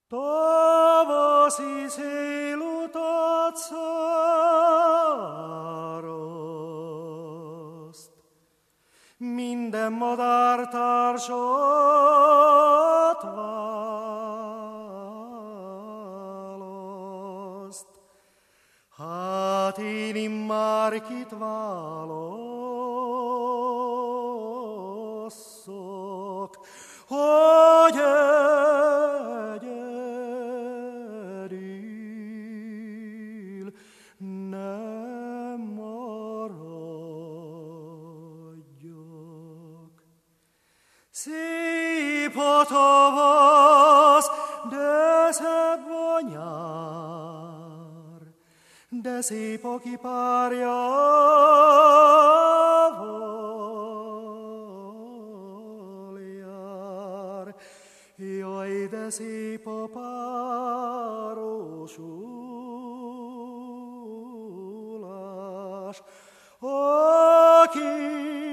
Tavaszi szélutat száraszt, minden madártársat választ. Hát én immár kit válasszok, hogy egyedül nem maradjak. Szép a tavasz, de szebb a nyár, de szép a kipárjával jár. Jaj, de szép a párosulás, aki